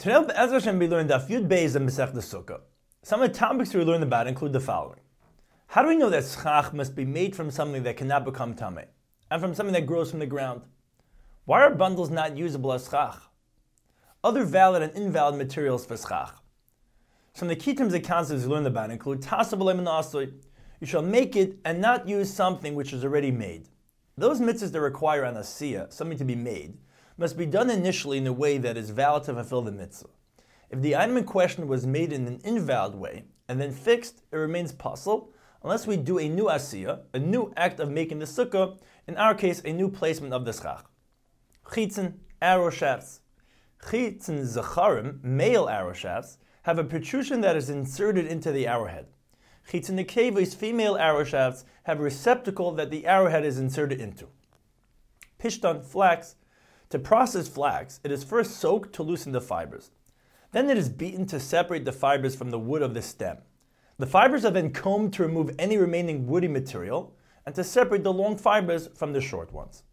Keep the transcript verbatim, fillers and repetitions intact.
Today, Be'ez Hashem, we learned Daf Yud Beis and Masechta Sukkah. Some of the topics we learned about include the following. How do we know that schach must be made from something that cannot become tameh, and from something that grows from the ground? Why are bundles not usable as schach? Other valid and invalid materials for schach. Some of the key terms and concepts we learned about include Tasa b'leim and asoi. You shall make it and not use something which is already made. Those mitzvahs that require an asiyah, something to be made, must be done initially in a way that is valid to fulfill the mitzvah. If the item in question was made in an invalid way and then fixed, it remains pasul, unless we do a new asiyah, a new act of making the sukkah, in our case, a new placement of the schach. Chitzen, arrow shafts. Chitzen zacharim, male arrow shafts, have a protrusion that is inserted into the arrowhead. Chitzen nekevis, female arrow shafts, have a receptacle that the arrowhead is inserted into. Pishtan, flax. To process flax, it is first soaked to loosen the fibers. Then it is beaten to separate the fibers from the wood of the stem. The fibers are then combed to remove any remaining woody material and to separate the long fibers from the short ones.